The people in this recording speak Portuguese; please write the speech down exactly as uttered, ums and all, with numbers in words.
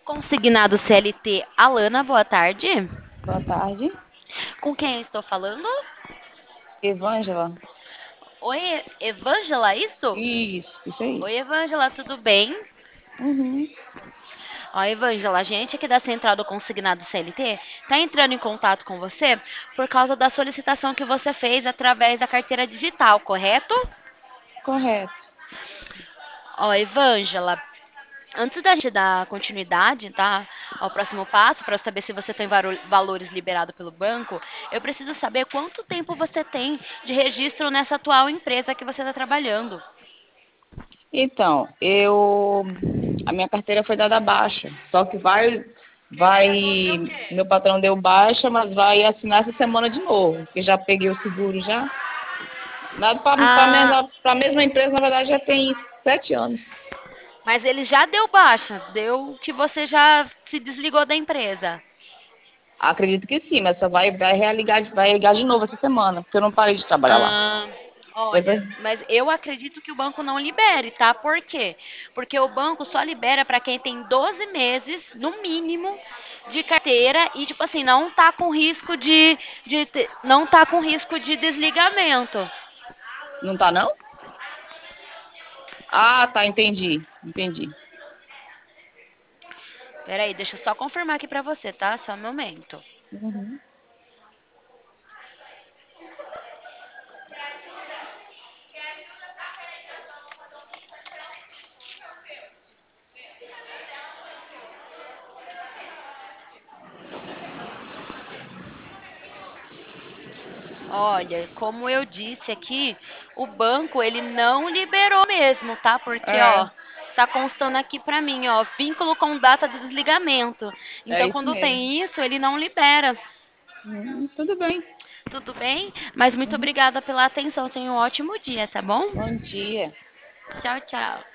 Consignado C L T, Alana, boa tarde. Boa tarde. Com quem eu estou falando? Evângela. Oi, Evângela, isso? Isso, isso aí. Oi, Evângela, tudo bem? Uhum. Ó, Evângela, a gente aqui da Central do Consignado C L T está entrando em contato com você por causa da solicitação que você fez através da carteira digital, correto? Correto. Ó, Evângela, antes da gente dar continuidade, tá, ao próximo passo, para saber se você tem varo- valores liberados pelo banco, eu preciso saber quanto tempo você tem de registro nessa atual empresa que você está trabalhando. Então, eu a minha carteira foi dada baixa, só que vai vai meu patrão deu baixa, mas vai assinar essa semana de novo, porque já peguei o seguro já. Nada para Ah, para a mesma empresa, na verdade, já tem sete anos. mas ele já deu baixa, deu que você já se desligou da empresa. Acredito que sim, mas só vai vai religar, vai ligar de novo essa semana, porque eu não parei de trabalhar lá. Ah, Pois é. olha, mas eu acredito que o banco não libere, tá? Por quê? Porque o banco só libera para quem tem doze meses, no mínimo, de carteira e, tipo assim, não tá com risco de, de te- não tá com risco de desligamento. Não tá não? Ah, tá, entendi. Entendi. Peraí, deixa eu só confirmar aqui pra você, tá? Só um momento. Uhum. Olha, como eu disse aqui, o banco ele não liberou mesmo, tá? Porque, ó, É, tá constando aqui pra mim, ó, vínculo com data de desligamento. é Então, isso quando mesmo. tem isso, ele não libera. Hum, tudo bem. Tudo bem? Mas muito Uhum. obrigada pela atenção. Tenha um ótimo dia, tá bom? Bom dia. Tchau, tchau.